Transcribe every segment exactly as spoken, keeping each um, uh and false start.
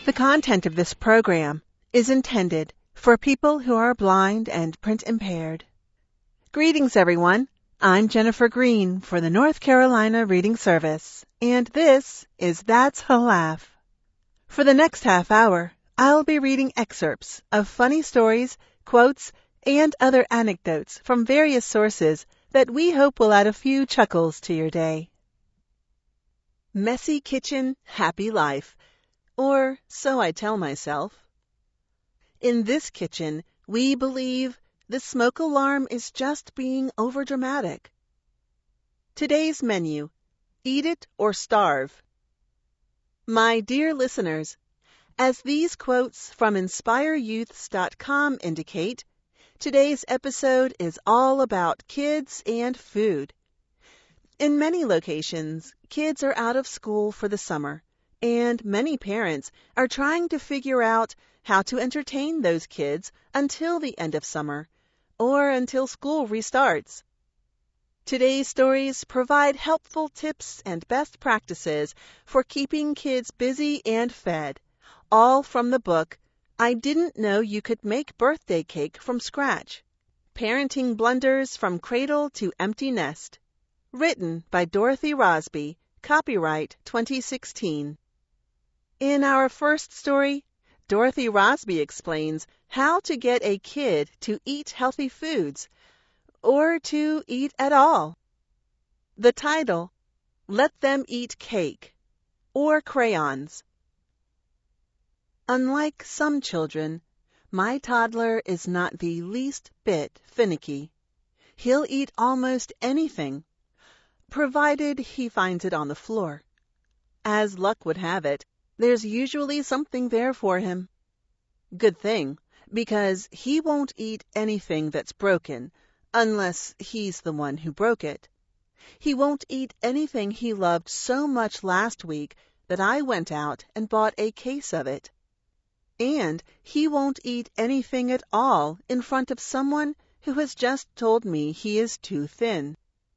The content of this program is intended for people who are blind and print impaired. Greetings, everyone. I'm Jennifer Green for the North Carolina Reading Service, and this is That's a Laugh. For the next half hour, I'll be reading excerpts of funny stories, quotes, and other anecdotes from various sources that we hope will add a few chuckles to your day. Messy kitchen, happy life. Or so I tell myself. In this kitchen, we believe the smoke alarm is just being overdramatic. Today's menu: eat it or starve. My dear listeners, as these quotes from inspire youths dot com indicate, today's episode is all about kids and food. In many locations, kids are out of school for the summer, and many parents are trying to figure out how to entertain those kids until the end of summer, or until school restarts. Today's stories provide helpful tips and best practices for keeping kids busy and fed, all from the book, I Didn't Know You Could Make Birthday Cake from Scratch: Parenting Blunders from Cradle to Empty Nest. Written by Dorothy Rosby, copyright twenty sixteen. In our first story, Dorothy Rosby explains how to get a kid to eat healthy foods, or to eat at all. The title, Let Them Eat Cake, or Crayons. Unlike some children, my toddler is not the least bit finicky. He'll eat almost anything, provided he finds it on the floor. As luck would have it, there's usually something there for him. Good thing, because he won't eat anything that's broken, unless he's the one who broke it. He won't eat anything he loved so much last week that I went out and bought a case of it. And he won't eat anything at all in front of someone who has just told me he is too thin.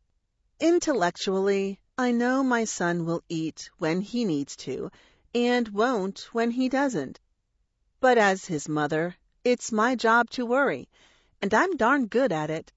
Intellectually, I know my son will eat when he needs to, and won't when he doesn't. But as his mother, it's my job to worry, and I'm darn good at it.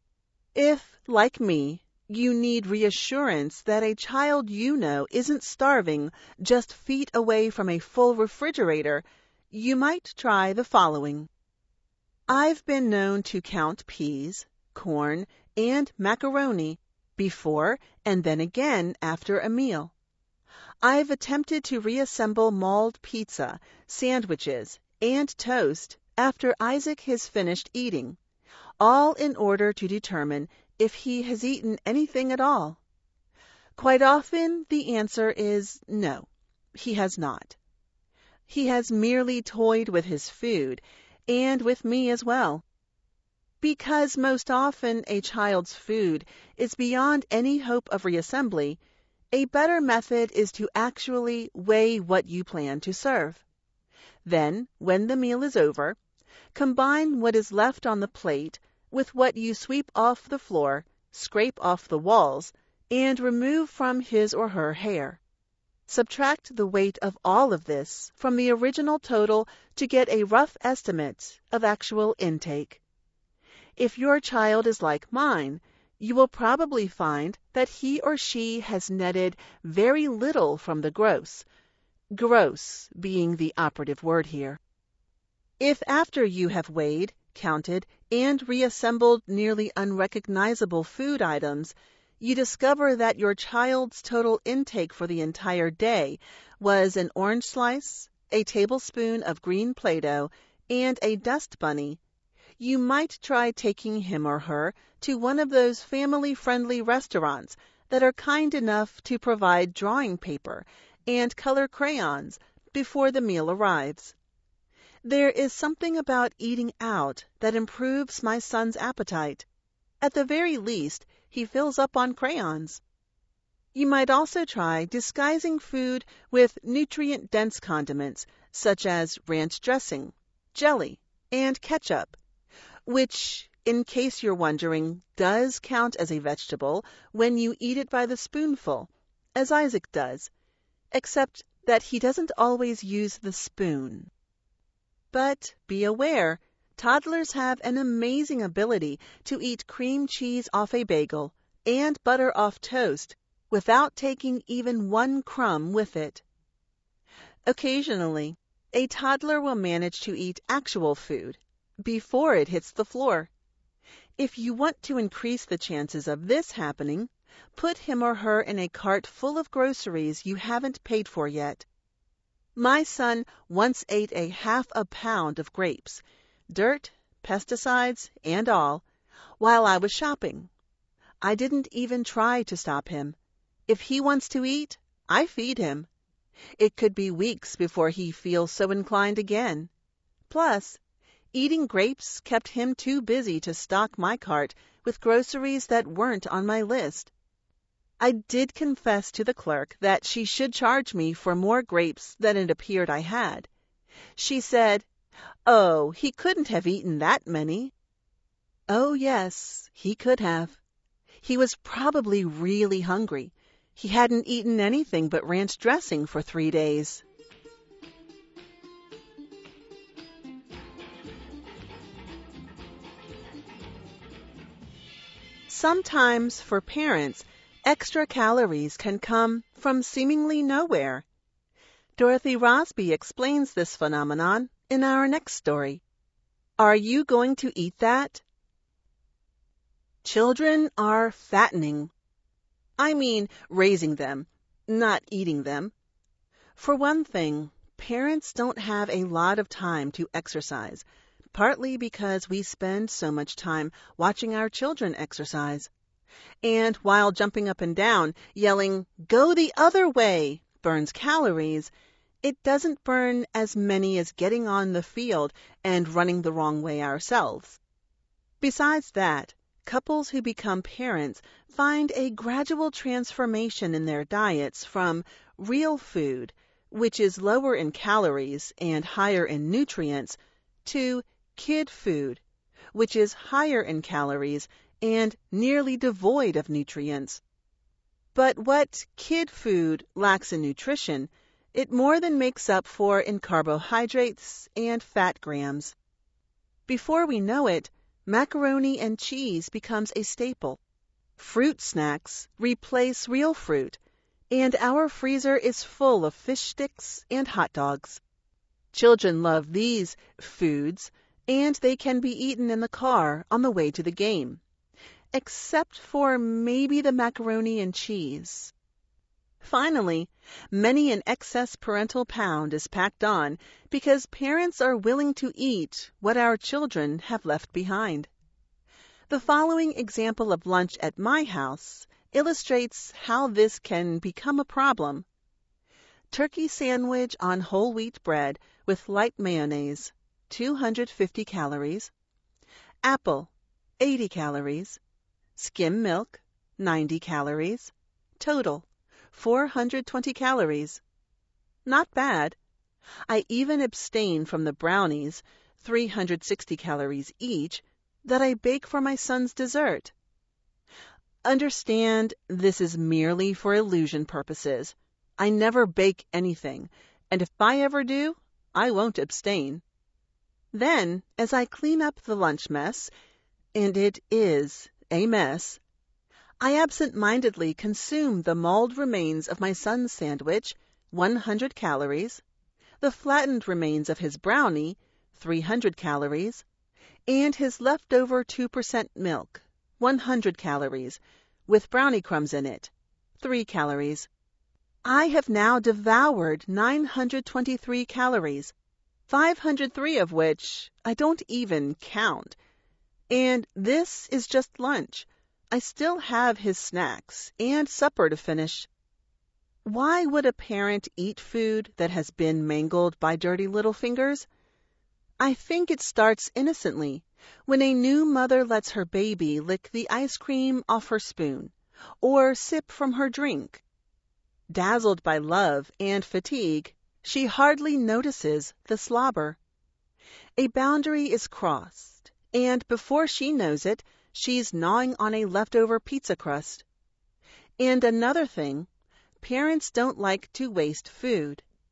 If, like me, you need reassurance that a child you know isn't starving just feet away from a full refrigerator, you might try the following. I've been known to count peas, corn, and macaroni before and then again after a meal. I've attempted to reassemble mauled pizza, sandwiches, and toast after Isaac has finished eating, all in order to determine if he has eaten anything at all. Quite often the answer is no, he has not. He has merely toyed with his food, and with me as well. Because most often a child's food is beyond any hope of reassembly, a better method is to actually weigh what you plan to serve. Then, when the meal is over, combine what is left on the plate with what you sweep off the floor, scrape off the walls, and remove from his or her hair. Subtract the weight of all of this from the original total to get a rough estimate of actual intake. If your child is like mine, you will probably find that he or she has netted very little from the gross, gross being the operative word here. If after you have weighed, counted, and reassembled nearly unrecognizable food items, you discover that your child's total intake for the entire day was an orange slice, a tablespoon of green Play-Doh, and a dust bunny, you might try taking him or her to one of those family-friendly restaurants that are kind enough to provide drawing paper and color crayons before the meal arrives. There is something about eating out that improves my son's appetite. At the very least, he fills up on crayons. You might also try disguising food with nutrient-dense condiments such as ranch dressing, jelly, and ketchup, which, in case you're wondering, does count as a vegetable when you eat it by the spoonful, as Isaac does, except that he doesn't always use the spoon. But be aware, toddlers have an amazing ability to eat cream cheese off a bagel and butter off toast without taking even one crumb with it. Occasionally, a toddler will manage to eat actual food before it hits the floor. If you want to increase the chances of this happening, put him or her in a cart full of groceries you haven't paid for yet. My son once ate a half a pound of grapes, dirt, pesticides, and all, while I was shopping. I didn't even try to stop him. If he wants to eat, I feed him. It could be weeks before he feels so inclined again. Plus, eating grapes kept him too busy to stock my cart with groceries that weren't on my list. I did confess to the clerk that she should charge me for more grapes than it appeared I had. She said, "Oh, he couldn't have eaten that many." Oh, yes, he could have. He was probably really hungry. He hadn't eaten anything but ranch dressing for three days. Sometimes, for parents, extra calories can come from seemingly nowhere. Dorothy Rosby explains this phenomenon in our next story. Are you going to eat that? Children are fattening. I mean raising them, not eating them. For one thing, parents don't have a lot of time to exercise, partly because we spend so much time watching our children exercise. And while jumping up and down, yelling, "Go the other way," burns calories, it doesn't burn as many as getting on the field and running the wrong way ourselves. Besides that, couples who become parents find a gradual transformation in their diets from real food, which is lower in calories and higher in nutrients, to kid food, which is higher in calories and nearly devoid of nutrients. But what kid food lacks in nutrition, it more than makes up for in carbohydrates and fat grams. Before we know it, macaroni and cheese becomes a staple. Fruit snacks replace real fruit, and our freezer is full of fish sticks and hot dogs. Children love these foods, and they can be eaten in the car on the way to the game, except for maybe the macaroni and cheese. Finally, many an excess parental pound is packed on because parents are willing to eat what our children have left behind. The following example of lunch at my house illustrates how this can become a problem. Turkey sandwich on whole wheat bread with light mayonnaise, two hundred fifty calories. Apple, eighty calories. Skim milk, ninety calories. Total, four hundred twenty calories. Not bad. I even abstain from the brownies, three hundred sixty calories each, that I bake for my son's dessert. Understand, this is merely for illusion purposes. I never bake anything, and if I ever do, I won't abstain. Then, as I clean up the lunch mess, and it is a mess, I absent-mindedly consume the mauled remains of my son's sandwich, one hundred calories, the flattened remains of his brownie, three hundred calories, and his leftover two percent milk, one hundred calories, with brownie crumbs in it, three calories. I have now devoured nine hundred twenty-three calories, five hundred three of which I don't even count. And this is just lunch. I still have his snacks and supper to finish. Why would a parent eat food that has been mangled by dirty little fingers? I think it starts innocently, when a new mother lets her baby lick the ice cream off her spoon, or sip from her drink. Dazzled by love and fatigue, she hardly notices the slobber. A boundary is crossed, and before she knows it, she's gnawing on a leftover pizza crust. And another thing, parents don't like to waste food.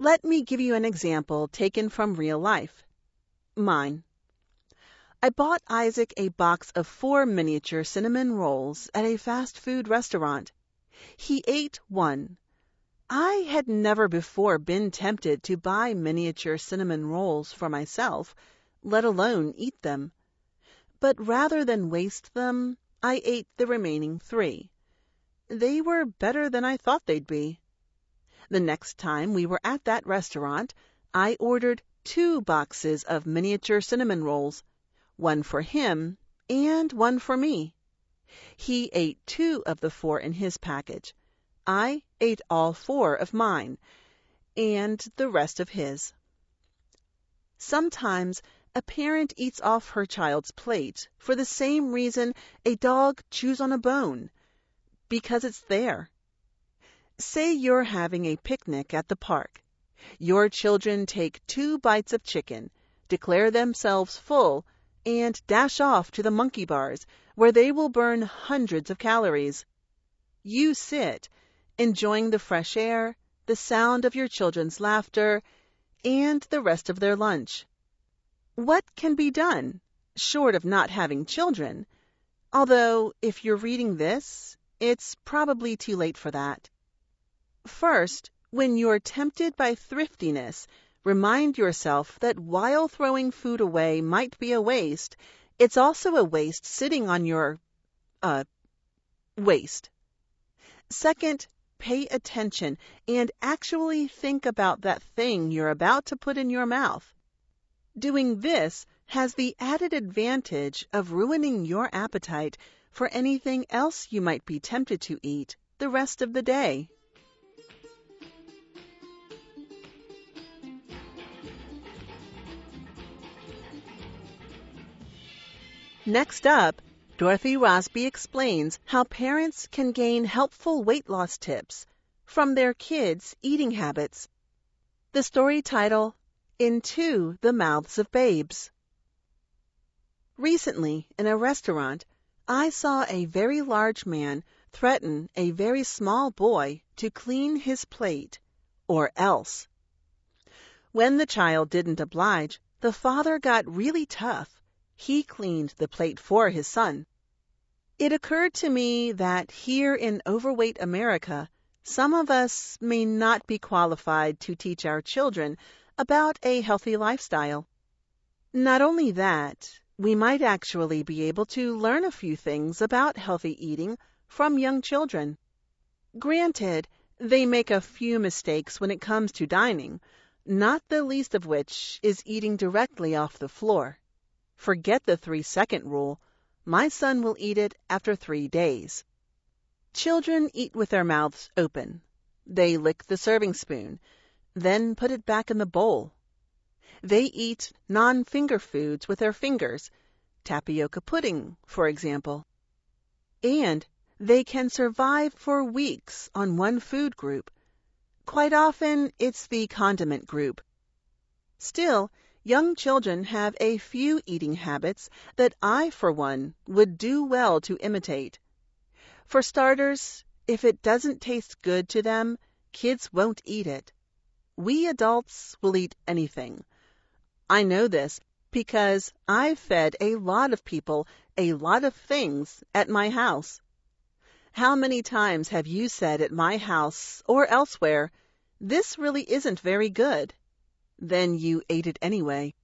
Let me give you an example taken from real life. Mine. I bought Isaac a box of four miniature cinnamon rolls at a fast food restaurant. He ate one. I had never before been tempted to buy miniature cinnamon rolls for myself, let alone eat them. But rather than waste them, I ate the remaining three. They were better than I thought they'd be. The next time we were at that restaurant, I ordered two boxes of miniature cinnamon rolls, one for him and one for me. He ate two of the four in his package. I ate all four of mine, and the rest of his. Sometimes a parent eats off her child's plate for the same reason a dog chews on a bone, because it's there. Say you're having a picnic at the park. Your children take two bites of chicken, declare themselves full, and dash off to the monkey bars, where they will burn hundreds of calories. You sit, enjoying the fresh air, the sound of your children's laughter, and the rest of their lunch. What can be done, short of not having children? Although, if you're reading this, it's probably too late for that. First, when you're tempted by thriftiness, remind yourself that while throwing food away might be a waste, it's also a waste sitting on your, uh, waste. Second, pay attention and actually think about that thing you're about to put in your mouth. Doing this has the added advantage of ruining your appetite for anything else you might be tempted to eat the rest of the day. Next up, Dorothy Rosby explains how parents can gain helpful weight loss tips from their kids' eating habits. The story title, Into the Mouths of Babes. Recently, in a restaurant, I saw a very large man threaten a very small boy to clean his plate, or else. When the child didn't oblige, the father got really tough. He cleaned the plate for his son. It occurred to me that here in overweight America, some of us may not be qualified to teach our children about a healthy lifestyle. Not only that, we might actually be able to learn a few things about healthy eating from young children. Granted, they make a few mistakes when it comes to dining, not the least of which is eating directly off the floor. Forget the three-second rule. My son will eat it after three days. Children eat with their mouths open. They lick the serving spoon, then put it back in the bowl. They eat non-finger foods with their fingers, tapioca pudding, for example. And they can survive for weeks on one food group. Quite often, it's the condiment group. Still, young children have a few eating habits that I, for one, would do well to imitate. For starters, if it doesn't taste good to them, kids won't eat it. We adults will eat anything. I know this because I've fed a lot of people a lot of things at my house. How many times have you said at my house or elsewhere, "This really isn't very good"? Then you ate it anyway.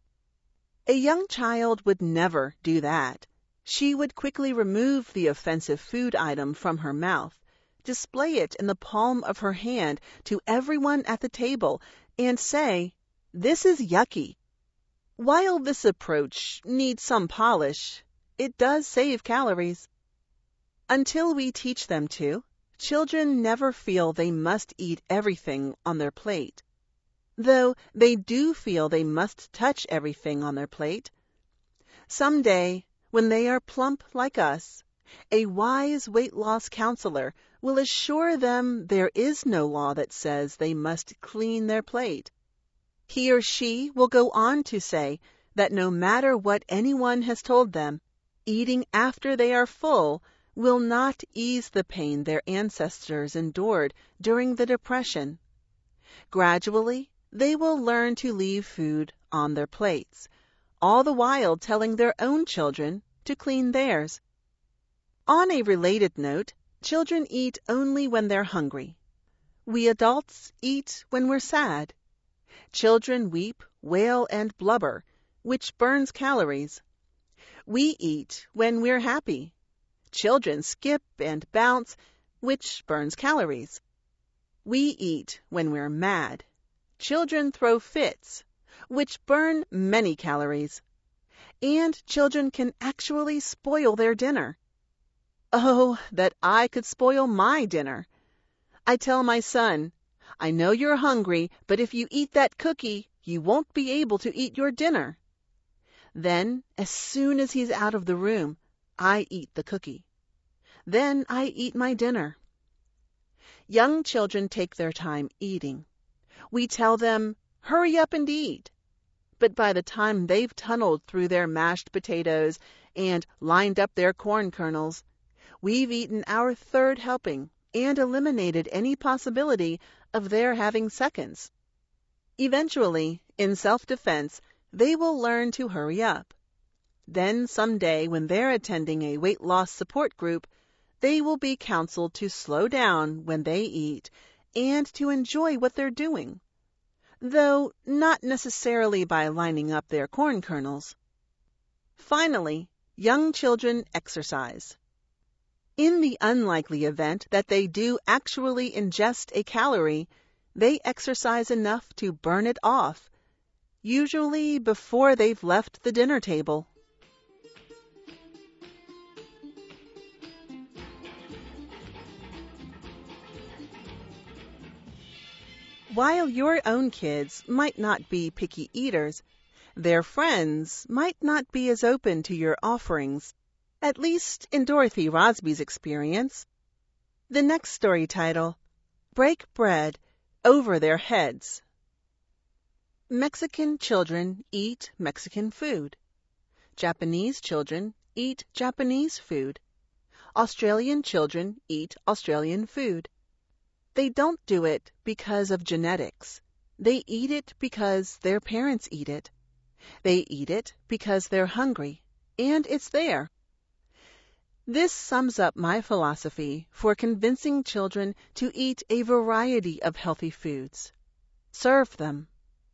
A young child would never do that. She would quickly remove the offensive food item from her mouth, display it in the palm of her hand to everyone at the table, and say, "This is yucky." While this approach needs some polish, it does save calories. Until we teach them to, children never feel they must eat everything on their plate. Though they do feel they must touch everything on their plate. Someday, when they are plump like us, a wise weight loss counselor will assure them there is no law that says they must clean their plate. He or she will go on to say that no matter what anyone has told them, eating after they are full will not ease the pain their ancestors endured during the Depression. Gradually, they will learn to leave food on their plates, all the while telling their own children to clean theirs. On a related note, children eat only when they're hungry. We adults eat when we're sad. Children weep, wail, and blubber, which burns calories. We eat when we're happy. Children skip and bounce, which burns calories. We eat when we're mad. Children throw fits, which burn many calories. And children can actually spoil their dinner. Oh, that I could spoil my dinner. I tell my son, I know you're hungry, but if you eat that cookie, you won't be able to eat your dinner. Then, as soon as he's out of the room, I eat the cookie. Then I eat my dinner. Young children take their time eating. We tell them, hurry up and eat. But by the time they've tunneled through their mashed potatoes and lined up their corn kernels, we've eaten our third helping and eliminated any possibility of their having seconds. Eventually, in self-defense, they will learn to hurry up. Then someday, when they're attending a weight loss support group, they will be counseled to slow down when they eat and to enjoy what they're doing, though not necessarily by lining up their corn kernels. Finally, young children exercise. In the unlikely event that they do actually ingest a calorie, they exercise enough to burn it off, usually before they've left the dinner table. While your own kids might not be picky eaters, their friends might not be as open to your offerings, at least in Dorothy Rosby's experience. The next story title, Break Bread Over Their Heads. Mexican children eat Mexican food. Japanese children eat Japanese food. Australian children eat Australian food. They don't do it because of genetics. They eat it because their parents eat it. They eat it because they're hungry, and it's there. This sums up my philosophy for convincing children to eat a variety of healthy foods. Serve them.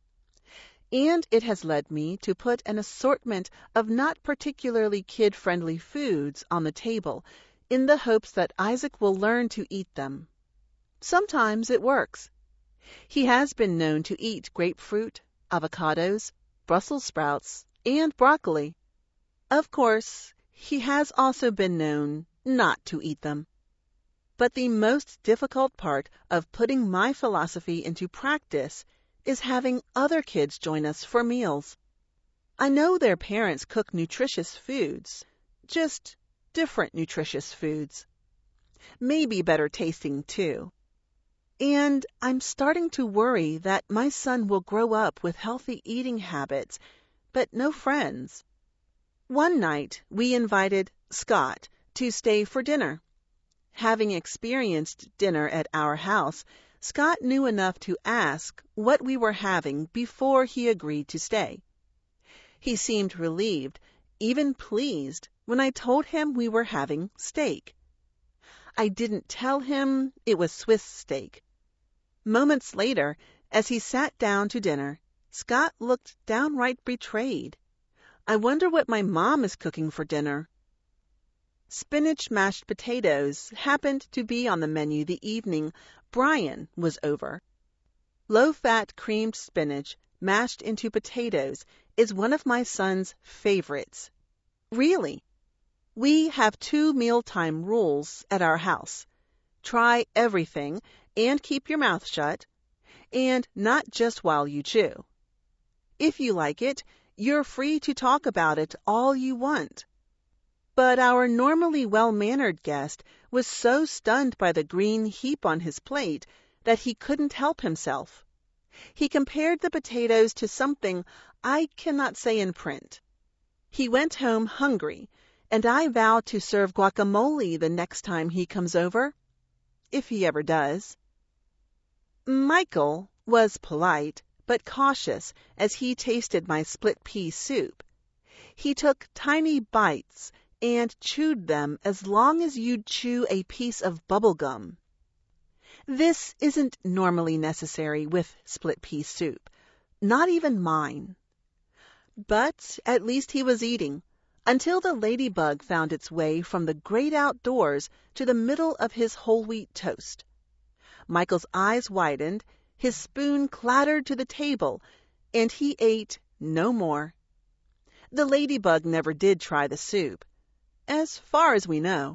And it has led me to put an assortment of not particularly kid-friendly foods on the table in the hopes that Isaac will learn to eat them. Sometimes it works. He has been known to eat grapefruit, avocados, Brussels sprouts, and broccoli. Of course, he has also been known not to eat them. But the most difficult part of putting my philosophy into practice is having other kids join us for meals. I know their parents cook nutritious foods, just different nutritious foods. Maybe better tasting too. And I'm starting to worry that my son will grow up with healthy eating habits, but no friends. One night, we invited Scott to stay for dinner. Having experienced dinner at our house, Scott knew enough to ask what we were having before he agreed to stay. He seemed relieved, even pleased, when I told him we were having steak. I didn't tell him it was Swiss steak. Moments later, as he sat down to dinner, Scott looked downright betrayed. I wonder what my mom is cooking for dinner. Spinach mashed potatoes happened to be on the menu the evening Brian was over. Low-fat creamed spinach mashed into potatoes is one of my son's favorites. Really. We have two mealtime rules at our house. Try everything and keep your mouth shut, and not just while you chew. If you like it, you're free to talk about it all you want. But our normally well-mannered guest was so stunned by the green heap on his plate that he couldn't help himself. He compared the potatoes to something I cannot say in print. He went home hungry, and I vow to serve guacamole the next time he comes over, if he ever does. Michael was polite but cautious as he tasted my split pea soup. He took tiny bites and chewed them as long as you'd chew a piece of bubble gum. This isn't normally necessary with split pea soup, not even mine. But at least he was eating, until the ladybug found its way from the great outdoors to the middle of his whole wheat toast. Michael's eyes widened, his spoon clattered to the table, and he ate no more. The ladybug never did try the soup, as far as we know.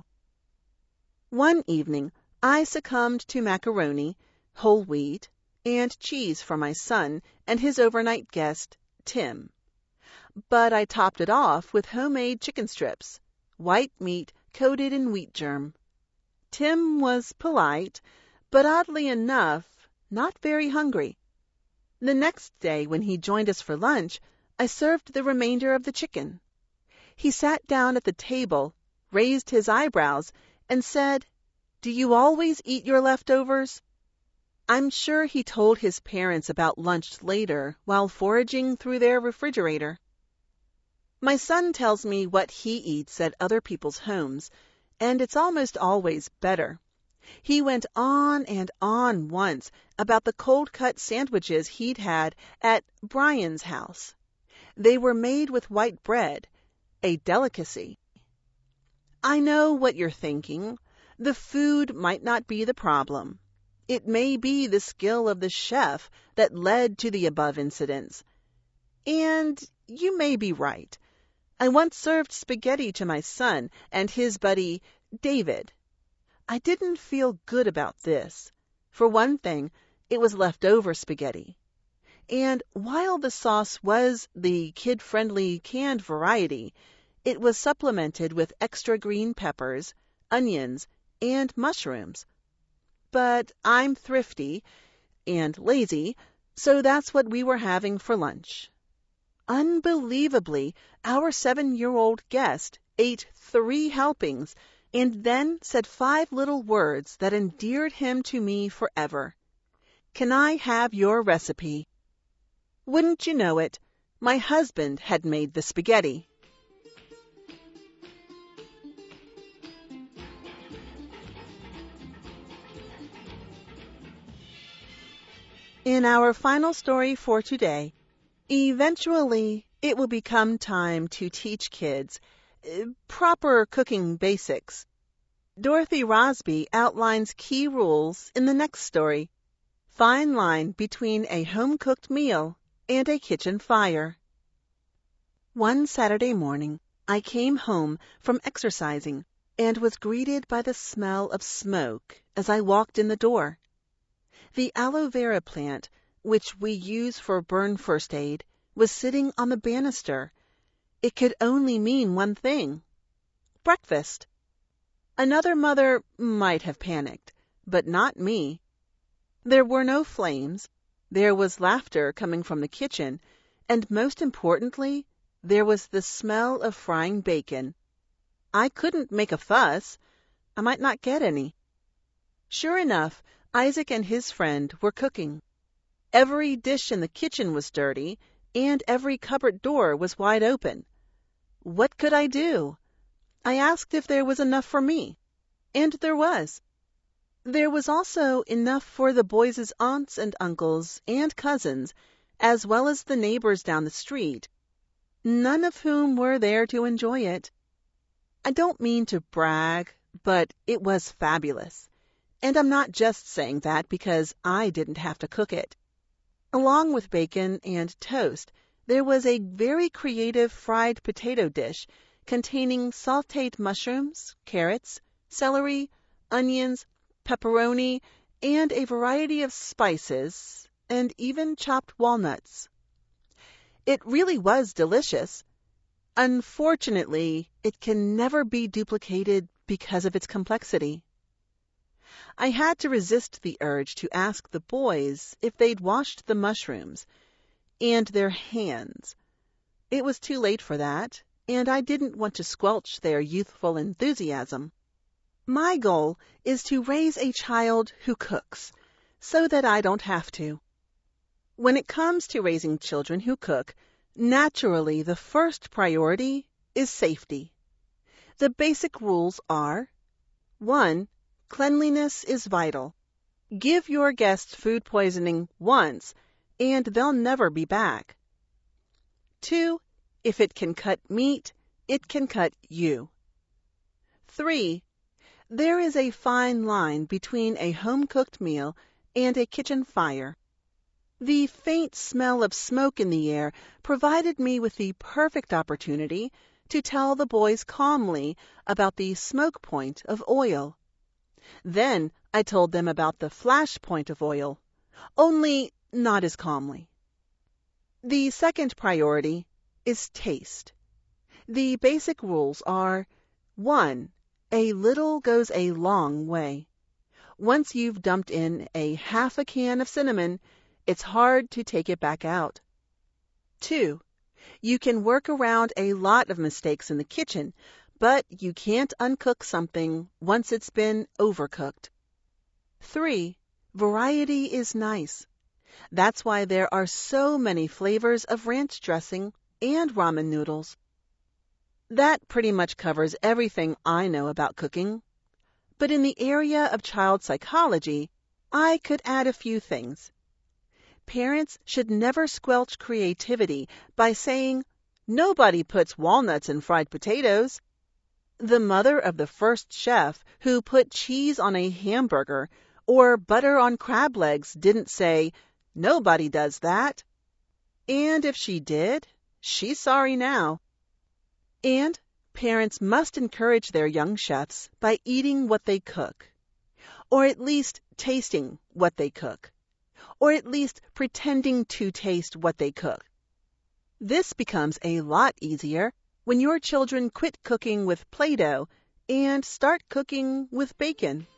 One evening, I succumbed to macaroni, whole wheat, and cheese for my son and his overnight guest, Tim. But I topped it off with homemade chicken strips, white meat coated in wheat germ. Tim was polite, but oddly enough, not very hungry. The next day, when he joined us for lunch, I served the remainder of the chicken. He sat down at the table, raised his eyebrows, and said, "Do you always eat your leftovers?" I'm sure he told his parents about lunch later while foraging through their refrigerator. My son tells me what he eats at other people's homes, and it's almost always better. He went on and on once about the cold-cut sandwiches he'd had at Brian's house. They were made with white bread, a delicacy. I know what you're thinking. The food might not be the problem. It may be the skill of the chef that led to the above incidents. And you may be right. I once served spaghetti to my son and his buddy, David. I didn't feel good about this. For one thing, it was leftover spaghetti. And while the sauce was the kid-friendly canned variety, it was supplemented with extra green peppers, onions, and mushrooms. But I'm thrifty and lazy, so that's what we were having for lunch. Unbelievably, our seven-year-old guest ate three helpings and then said five little words that endeared him to me forever. "Can I have your recipe?" Wouldn't you know it, my husband had made the spaghetti. In our final story for today, eventually it will become time to teach kids uh, proper cooking basics. Dorothy Rosby outlines key rules in the next story, Fine Line Between a Home-Cooked Meal and a Kitchen Fire. One Saturday morning, I came home from exercising and was greeted by the smell of smoke as I walked in the door. The aloe vera plant, which we use for burn first aid, was sitting on the banister. It could only mean one thing: breakfast. Another mother might have panicked, but not me. There were no flames, there was laughter coming from the kitchen, and most importantly, there was the smell of frying bacon. I couldn't make a fuss. I might not get any. Sure enough, Isaac and his friend were cooking. Every dish in the kitchen was dirty, and every cupboard door was wide open. What could I do? I asked if there was enough for me, and there was. There was also enough for the boys' aunts and uncles and cousins, as well as the neighbors down the street, none of whom were there to enjoy it. I don't mean to brag, but it was fabulous. And I'm not just saying that because I didn't have to cook it. Along with bacon and toast, there was a very creative fried potato dish containing sautéed mushrooms, carrots, celery, onions, pepperoni, and a variety of spices, and even chopped walnuts. It really was delicious. Unfortunately, it can never be duplicated because of its complexity. I had to resist the urge to ask the boys if they'd washed the mushrooms and their hands. It was too late for that, and I didn't want to squelch their youthful enthusiasm. My goal is to raise a child who cooks, so that I don't have to. When it comes to raising children who cook, naturally the first priority is safety. The basic rules are: one. Cleanliness is vital. Give your guests food poisoning once, and they'll never be back. Two. If it can cut meat, it can cut you. Three. There is a fine line between a home-cooked meal and a kitchen fire. The faint smell of smoke in the air provided me with the perfect opportunity to tell the boys calmly about the smoke point of oil. Then I told them about the flash point of oil, only not as calmly. The second priority is taste. The basic rules are: one. A little goes a long way. Once you've dumped in a half a can of cinnamon, it's hard to take it back out. Two. You can work around a lot of mistakes in the kitchen, but you can't uncook something once it's been overcooked. Three. Variety is nice. That's why there are so many flavors of ranch dressing and ramen noodles. That pretty much covers everything I know about cooking. But in the area of child psychology, I could add a few things. Parents should never squelch creativity by saying, "Nobody puts walnuts in fried potatoes." The mother of the first chef who put cheese on a hamburger or butter on crab legs didn't say, "Nobody does that." And if she did, she's sorry now. And parents must encourage their young chefs by eating what they cook, or at least tasting what they cook, or at least pretending to taste what they cook. This becomes a lot easier when your children quit cooking with Play-Doh and start cooking with bacon.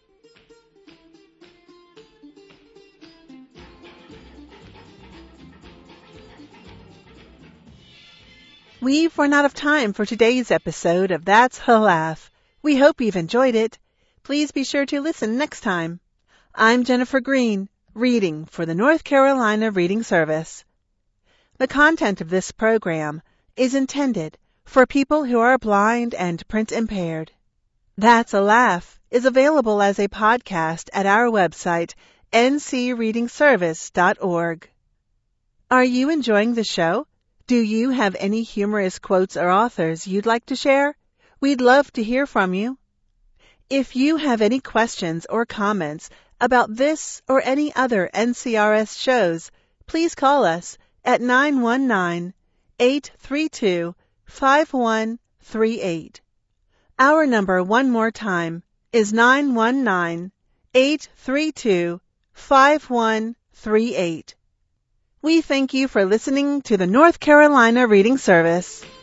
We've run out of time for today's episode of That's a Laugh. We hope you've enjoyed it. Please be sure to listen next time. I'm Jennifer Green, reading for the North Carolina Reading Service. The content of this program is intended for people who are blind and print impaired. That's a Laugh is available as a podcast at our website, n c reading service dot org. Are you enjoying the show? Do you have any humorous quotes or authors you'd like to share? We'd love to hear from you. If you have any questions or comments about this or any other N C R S shows, please call us at nine one nine, eight three two, five one three eight. Our number one more time is nine one nine, eight three two, five one three eight. We thank you for listening to the North Carolina Reading Service.